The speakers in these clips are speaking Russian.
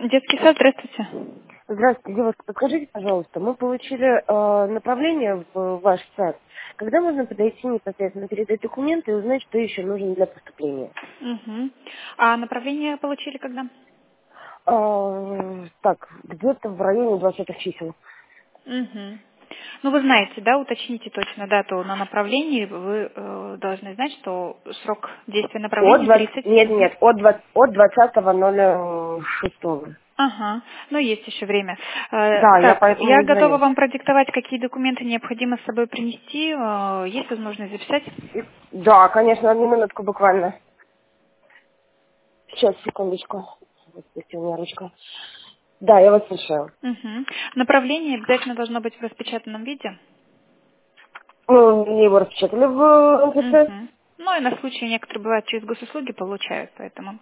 Детский сад, здравствуйте. Здравствуйте, девушка, подскажите, пожалуйста, мы получили направление в ваш сад. Когда можно подойти непосредственно, передать документы и узнать, что еще нужно для поступления? Угу. А направление получили когда? Так, где-то в районе 20 чисел. Угу. Ну, вы знаете, да, уточните точно дату на направлении. Вы должны знать, что срок действия направления 30. Мгм. От 20.06. Ага, ну есть еще время. Да, я Так, поэтому я и готова звоню. вам продиктовать, какие документы необходимо с собой принести. Есть возможность записать? Да, конечно, одну минутку буквально. Сейчас, секундочку. Вот здесь у меня ручка. Да, я вас слушаю. Угу. Направление обязательно должно быть в распечатанном виде. Ну, мне его распечатали в МФЦ. Угу. Ну и на случай некоторые бывают через госуслуги получают, поэтому.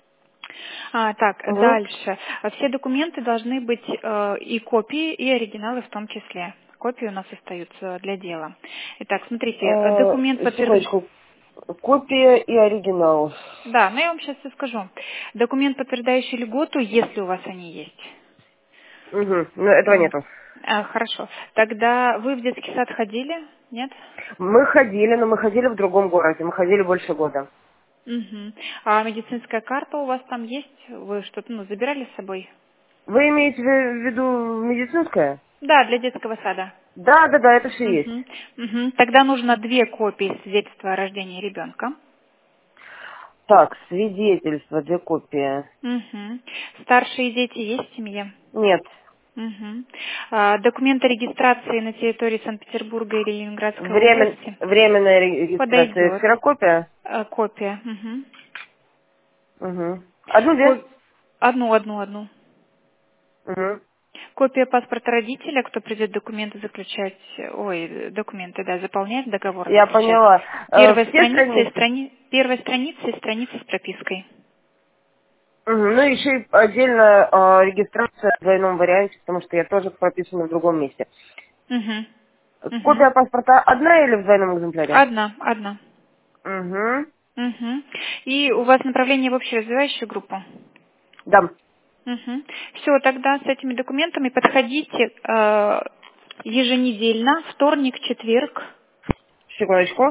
Так, Угу. дальше. Все документы должны быть и копии, и оригиналы в том числе. Копии у нас остаются для дела. Итак, смотрите, документ подтверждает. Секундочку. Копия и оригинал. Да, но я вам сейчас все скажу. Документ, подтверждающий льготу, если у вас они есть. Угу. Но этого М. нету. Хорошо. Тогда вы в детский сад ходили? Нет? Мы ходили, но мы ходили в другом городе. Мы ходили больше года. Угу. А медицинская карта у вас там есть? Вы что-то забирали с собой? Вы имеете в виду медицинское? Да, для детского сада. Да, да, да, это все есть. Мгм. Мгм. Тогда нужно 2 копии свидетельства о рождении ребенка. Так, свидетельство, 2 копии. Мгм. Старшие дети есть в семье? Нет. Мгм. Документы регистрации на территории Санкт-Петербурга или Ленинградской области? Временная регистрация. Подойдет. Ксерокопия? Копия. Мгм. Угу. Одну-две? Одну. Угу. Копия паспорта родителя, кто придет документы заключать, документы, да, заполнять, договор Я заключать. поняла. Первая Все страница страницы? первая страница и страница с пропиской. Мгм. Ну, еще и отдельно регистрация в двойном варианте, потому что я тоже прописана в другом месте. Угу. Угу. Копия паспорта одна или в двойном экземпляре? Одна. Угу. Угу. И у вас направление в общеразвивающую группу? Да. Угу. Все, тогда с этими документами подходите еженедельно, вторник, четверг, Секундочку.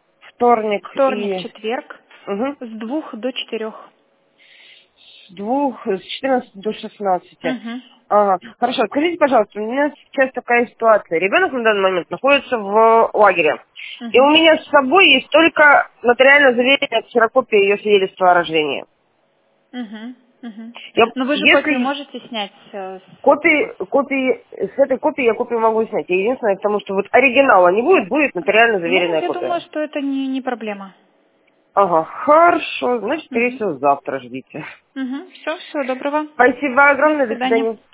И... четверг, Угу. с 2 до 4. С 14 до 16. Угу. Ага. Хорошо, скажите, пожалуйста, у меня сейчас такая ситуация. Ребенок на данный момент находится в лагере. И у Угу. меня с собой есть только нотариально заверенная ксерокопия ее свидетельства о рождении. Угу. Угу. Я, Но вы же копию если можете снять с... с этой копии я копию могу снять. Единственное, потому что вот оригинала не будет, будет нотариально Ну, заверенная я думаю, копия. что это не проблема. Ага, хорошо. Значит, скорее Угу. всего, завтра ждите. Угу. Все, всего доброго. Спасибо До огромное, до свидания. свидания.